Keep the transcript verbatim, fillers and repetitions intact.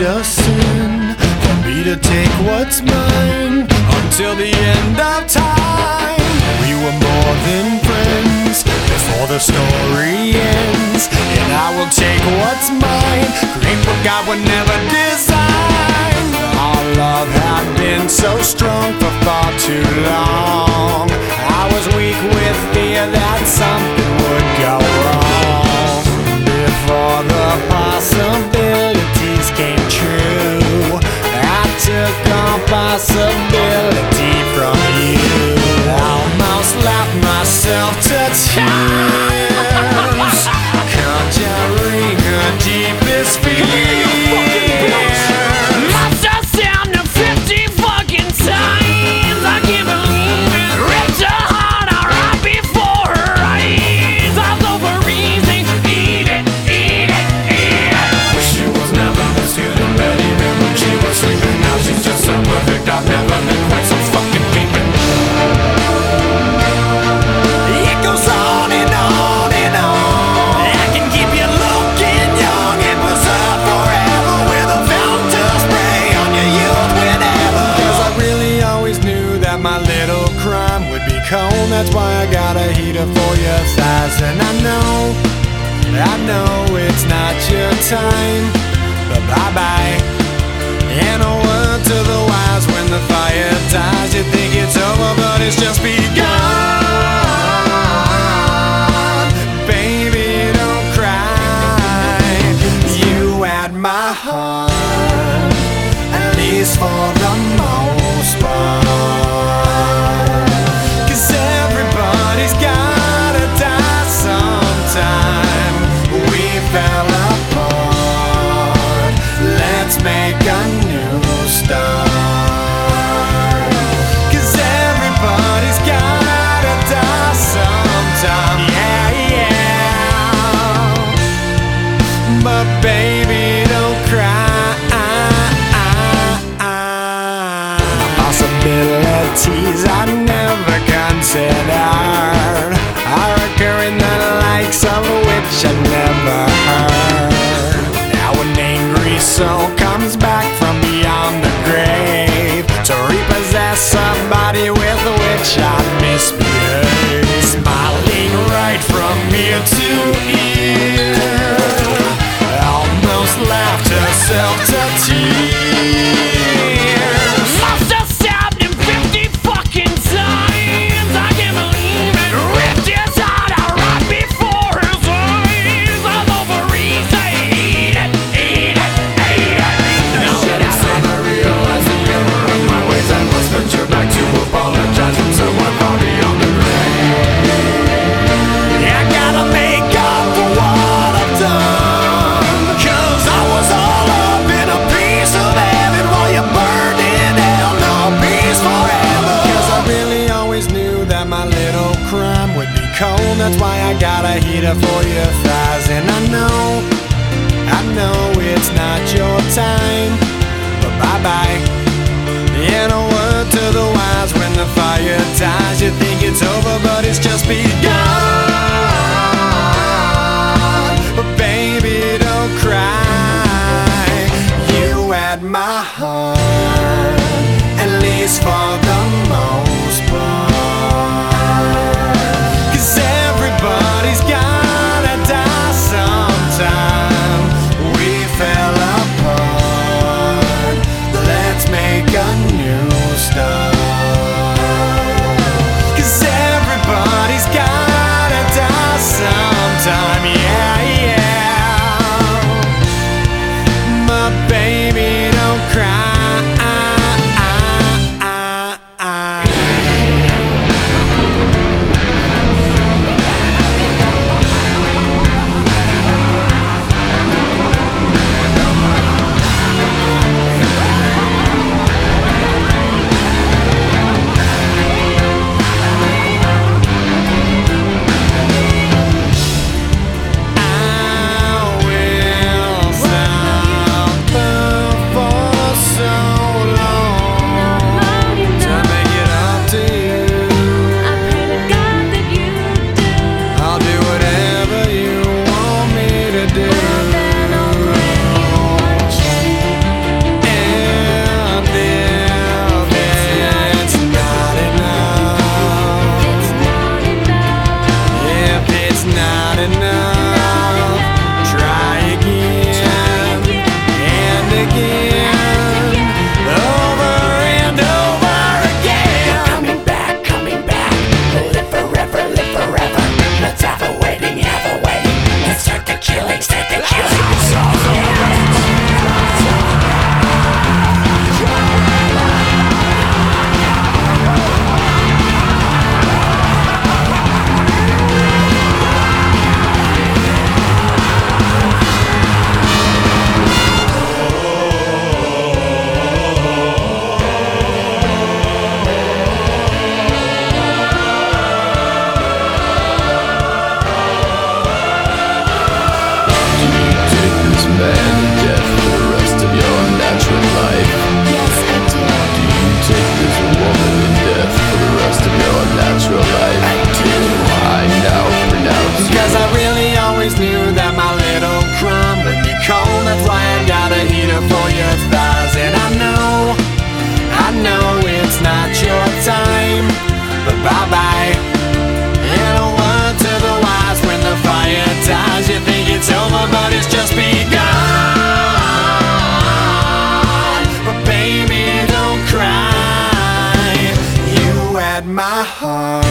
a sin for me to take what's mine until the end of time. We were more than friends before the story ends, and I will take what's mine, create what God would never design. Our love had been so strong for far too long. I was weak with fear that something would go wrong before the possibilities came true. I took all possibility from you. Almost laughed myself to tears, conjuring her deepest fears. That's why I got a heater for your thighs. And I know, I know it's not your time, but bye-bye. And a word to the wise, when the fire dies, you think it's over, but it's just begun. Baby, don't cry. You had my heart, at least for the most part. Everybody's gotta die sometime. We fell apart. Let's make a new start. 'Cause everybody's gotta die sometime. Yeah, yeah. But baby, don't cry. Possibilities I never considered are occurring, the likes of which I never heard. Now an angry soul comes back from beyond the grave to repossess somebody with which I misbehaved. Smiling right from ear to ear, almost laughed herself to tears. That's why I got a heater for your thighs. And I know, I know it's not your time, but bye-bye. And a word to the wise, when the fire dies, you think it's over, but it's just begun. But baby, don't cry. You had my heart, at least for the most part. Everybody's gotta die sometime. We fell apart. Let's make a new start. 'Cause everybody's gotta die sometime. Yeah, yeah. My baby, don't cry. my heart.